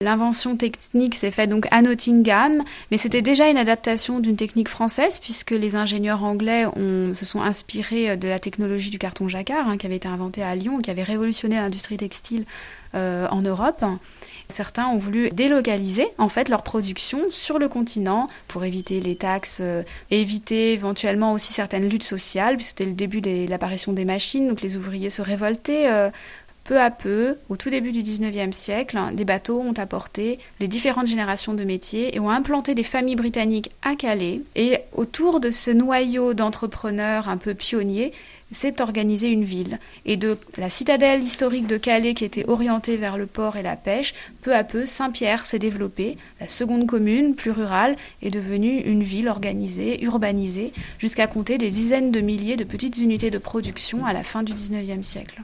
L'invention technique s'est faite donc à Nottingham, mais c'était déjà une adaptation d'une technique française puisque les ingénieurs anglais se sont inspirés de la technologie du carton jacquard qui avait été inventée à Lyon et qui avait révolutionné l'industrie textile en Europe. Certains ont voulu délocaliser en fait leur production sur le continent pour éviter les taxes, éviter éventuellement aussi certaines luttes sociales, puisque c'était le début de l'apparition des machines, donc les ouvriers se révoltaient. Peu à peu, au tout début du 19e siècle, des bateaux ont apporté les différentes générations de métiers et ont implanté des familles britanniques à Calais. Et autour de ce noyau d'entrepreneurs un peu pionniers, s'est organisée une ville. Et de la citadelle historique de Calais qui était orientée vers le port et la pêche, peu à peu, Saint-Pierre s'est développée. La seconde commune, plus rurale, est devenue une ville organisée, urbanisée, jusqu'à compter des dizaines de milliers de petites unités de production à la fin du 19e siècle.